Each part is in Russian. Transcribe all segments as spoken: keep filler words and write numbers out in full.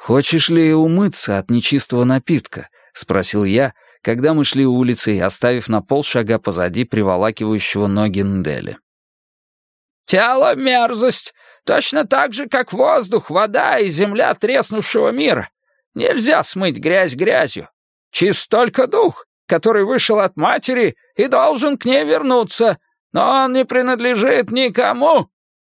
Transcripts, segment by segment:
«Хочешь ли умыться от нечистого напитка?» — спросил я, когда мы шли улицей, оставив на полшага позади приволакивающего ноги Нделя. «Тело — мерзость, точно так же, как воздух, вода и земля треснувшего мира. Нельзя смыть грязь грязью. Чист только дух, который вышел от матери и должен к ней вернуться, но он не принадлежит никому».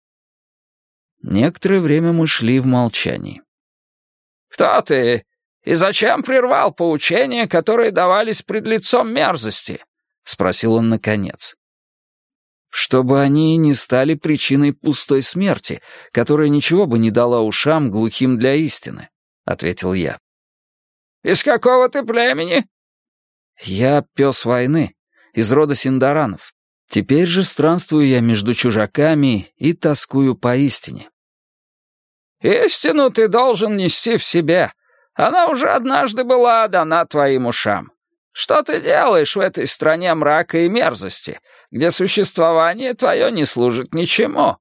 Некоторое время мы шли в молчании. «Кто ты? И зачем прервал поучения, которые давались пред лицом мерзости?» — спросил он наконец. «Чтобы они не стали причиной пустой смерти, которая ничего бы не дала ушам, глухим для истины», — ответил я. «Из какого ты племени?» «Я пес войны, из рода Синдаранов. Теперь же странствую я между чужаками и тоскую по истине». «Истину ты должен нести в себе. Она уже однажды была дана твоим ушам. Что ты делаешь в этой стране мрака и мерзости, где существование твое не служит ничему?»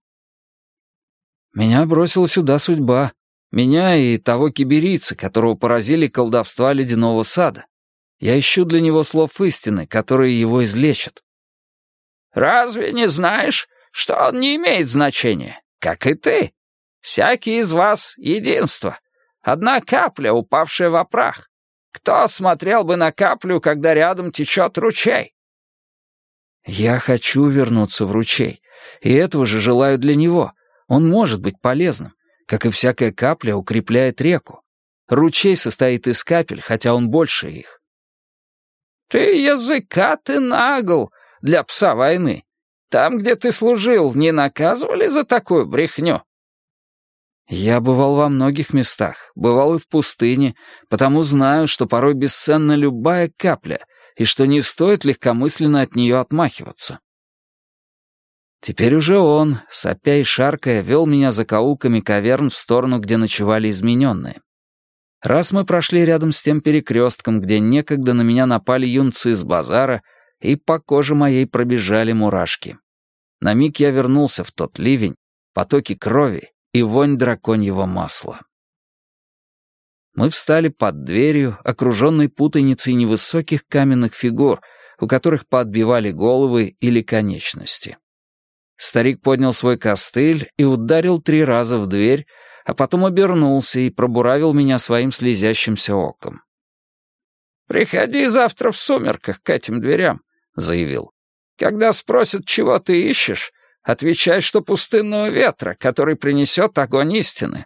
«Меня бросила сюда судьба. Меня и того киберийца, которого поразили колдовства ледяного сада. Я ищу для него слов истины, которые его излечат». «Разве не знаешь, что он не имеет значения, как и ты? Всякий из вас — единство. Одна капля, упавшая во прах. Кто смотрел бы на каплю, когда рядом течет ручей?» «Я хочу вернуться в ручей, и этого же желаю для него. Он может быть полезным, как и всякая капля укрепляет реку. Ручей состоит из капель, хотя он больше их». «Ты языкатый нагл для пса войны. Там, где ты служил, не наказывали за такую брехню?» «Я бывал во многих местах, бывал и в пустыне, потому знаю, что порой бесценна любая капля, и что не стоит легкомысленно от нее отмахиваться». Теперь уже он, сопя и шаркая, вел меня закоулками каверн в сторону, где ночевали измененные. Раз мы прошли рядом с тем перекрестком, где некогда на меня напали юнцы с базара, и по коже моей пробежали мурашки. На миг я вернулся в тот ливень, потоки крови и вонь драконьего масла. Мы встали под дверью, окруженной путаницей невысоких каменных фигур, у которых поотбивали головы или конечности. Старик поднял свой костыль и ударил три раза в дверь, а потом обернулся и пробуравил меня своим слезящимся оком. «Приходи завтра в сумерках к этим дверям», — заявил. «Когда спросят, чего ты ищешь, отвечай, что пустынного ветра, который принесет огонь истины».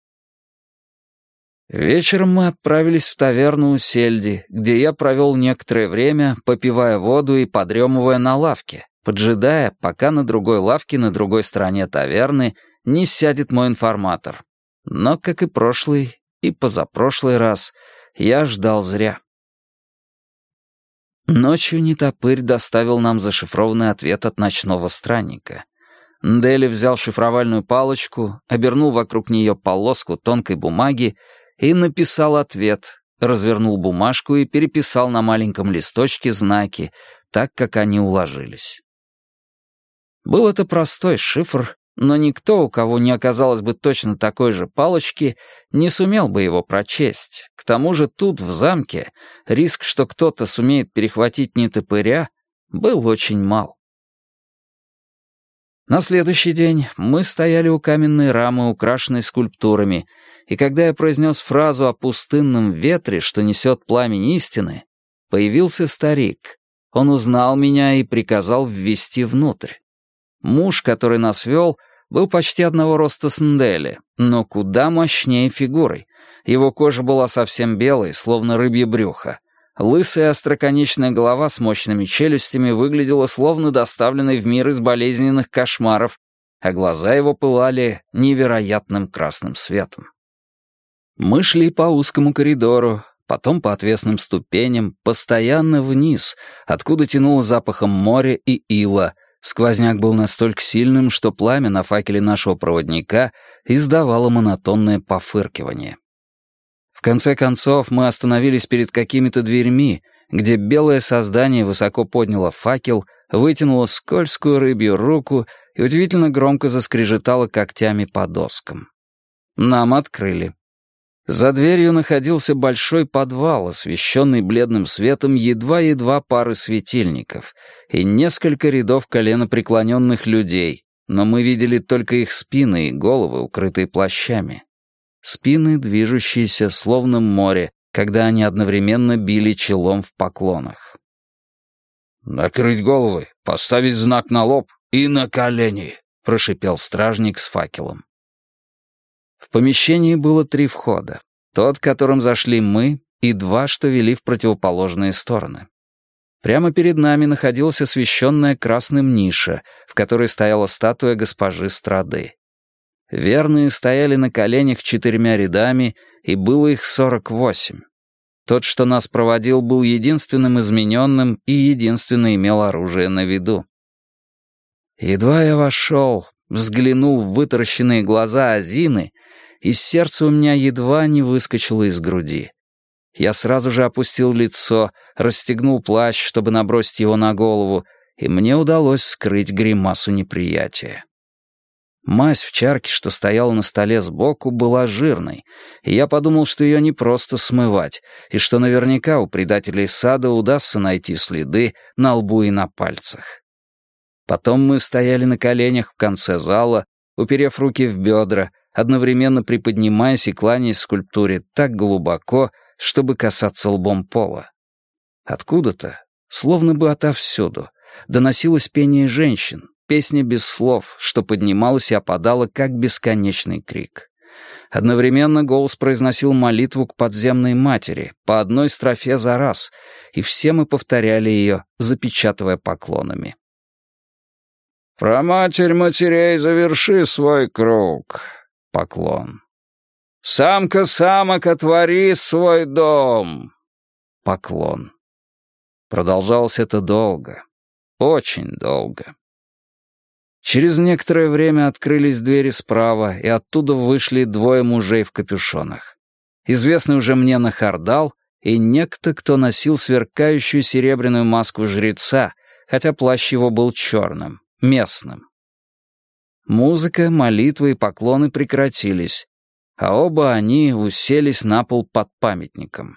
Вечером мы отправились в таверну у Сельди, где я провел некоторое время, попивая воду и подремывая на лавке, поджидая, пока на другой лавке на другой стороне таверны не сядет мой информатор. Но, как и прошлый и позапрошлый раз, я ждал зря. Ночью Нетопырь доставил нам зашифрованный ответ от ночного странника. Ндели взял шифровальную палочку, обернул вокруг нее полоску тонкой бумаги и написал ответ, развернул бумажку и переписал на маленьком листочке знаки, так, как они уложились. Был это простой шифр, но никто, у кого не оказалось бы точно такой же палочки, не сумел бы его прочесть. К тому же тут, в замке, риск, что кто-то сумеет перехватить Нетопыря, был очень мал. На следующий день мы стояли у каменной рамы, украшенной скульптурами, и когда я произнес фразу о пустынном ветре, что несет пламень истины, появился старик. Он узнал меня и приказал ввести внутрь. Муж, который нас вел, был почти одного роста с Ндели, но куда мощнее фигурой. Его кожа была совсем белой, словно рыбье брюхо. Лысая остроконечная голова с мощными челюстями выглядела словно доставленной в мир из болезненных кошмаров, а глаза его пылали невероятным красным светом. Мы шли по узкому коридору, потом по отвесным ступеням, постоянно вниз, откуда тянуло запахом моря и ила. Сквозняк был настолько сильным, что пламя на факеле нашего проводника издавало монотонное пофыркивание. В конце концов мы остановились перед какими-то дверьми, где белое создание высоко подняло факел, вытянуло скользкую рыбью руку и удивительно громко заскрежетало когтями по доскам. Нам открыли. За дверью находился большой подвал, освещенный бледным светом едва-едва пары светильников, и несколько рядов коленопреклоненных людей, но мы видели только их спины и головы, укрытые плащами. Спины, движущиеся, словно море, когда они одновременно били челом в поклонах. «Накрыть головы, поставить знак на лоб и на колени», — прошипел стражник с факелом. В помещении было три входа. Тот, которым зашли мы, и два, что вели в противоположные стороны. Прямо перед нами находилась освещенная красным ниша, в которой стояла статуя госпожи Страды. Верные стояли на коленях четырьмя рядами, и было их сорок восемь. Тот, что нас проводил, был единственным измененным и единственно имел оружие на виду. Едва я вошел, взглянул в вытаращенные глаза Азины, и сердце у меня едва не выскочило из груди. Я сразу же опустил лицо, расстегнул плащ, чтобы набросить его на голову, и мне удалось скрыть гримасу неприятия. Мазь в чарке, что стояла на столе сбоку, была жирной, и я подумал, что ее не просто смывать, и что наверняка у предателей сада удастся найти следы на лбу и на пальцах. Потом мы стояли на коленях в конце зала, уперев руки в бедра, одновременно приподнимаясь и кланяясь скульптуре так глубоко, чтобы касаться лбом пола. Откуда-то, словно бы отовсюду, доносилось пение женщин, песня без слов, что поднималась и опадала, как бесконечный крик. Одновременно голос произносил молитву к подземной матери, по одной строфе за раз, и все мы повторяли ее, запечатывая поклонами. «Проматерь матерей, заверши свой круг». Поклон. «Самка самок, отвори свой дом». Поклон. Продолжалось это долго, очень долго. Через некоторое время открылись двери справа, и оттуда вышли двое мужей в капюшонах. Известный уже мне Нахардал и некто, кто носил сверкающую серебряную маску жреца, хотя плащ его был черным, местным. Музыка, молитвы и поклоны прекратились, а оба они уселись на пол под памятником.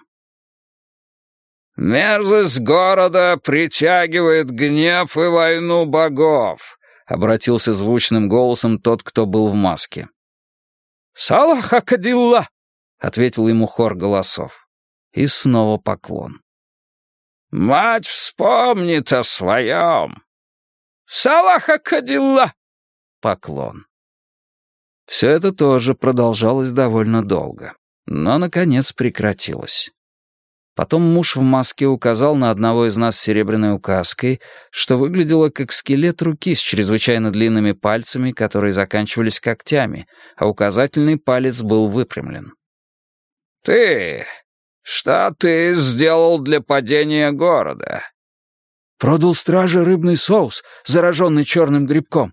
«Мерзость города притягивает гнев и войну богов», — обратился звучным голосом тот, кто был в маске. «Салах Акадилла!» — ответил ему хор голосов. И снова поклон. «Мать вспомнит о своем!» «Салах Акадилла!» Поклон. Все это тоже продолжалось довольно долго, но, наконец, прекратилось. Потом муж в маске указал на одного из нас серебряной указкой, что выглядело как скелет руки с чрезвычайно длинными пальцами, которые заканчивались когтями, а указательный палец был выпрямлен. «Ты... что ты сделал для падения города?» «Продал страже рыбный соус, зараженный черным грибком».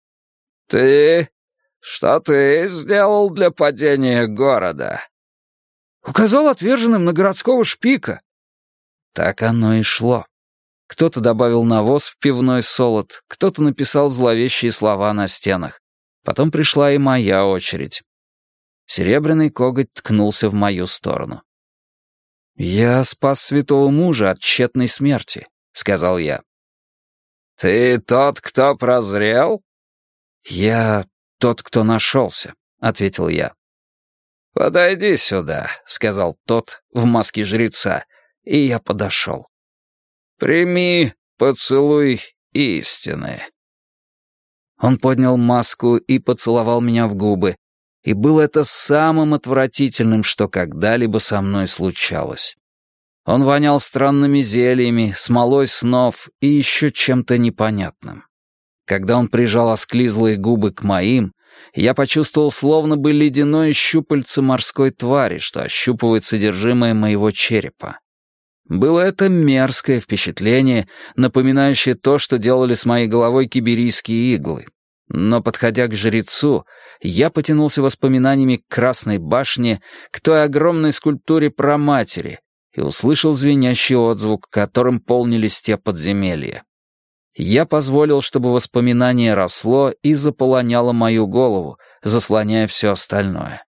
«Ты... что ты сделал для падения города?» «Указал отверженным на городского шпика». Так оно и шло. Кто-то добавил навоз в пивной солод, кто-то написал зловещие слова на стенах. Потом пришла и моя очередь. Серебряный коготь ткнулся в мою сторону. «Я спас святого мужа от тщетной смерти», — сказал я. «Ты тот, кто прозрел?» «Я тот, кто нашелся», — ответил я. «Подойди сюда», — сказал тот в маске жреца, и я подошел. «Прими поцелуй истины». Он поднял маску и поцеловал меня в губы, и было это самым отвратительным, что когда-либо со мной случалось. Он вонял странными зельями, смолой снов и еще чем-то непонятным. Когда он прижал осклизлые губы к моим, я почувствовал словно бы ледяное щупальце морской твари, что ощупывает содержимое моего черепа. Было это мерзкое впечатление, напоминающее то, что делали с моей головой киберийские иглы. Но, подходя к жрецу, я потянулся воспоминаниями к Красной башне, к той огромной скульптуре праматери, и услышал звенящий отзвук, которым полнились те подземелья. Я позволил, чтобы воспоминание росло и заполоняло мою голову, заслоняя все остальное.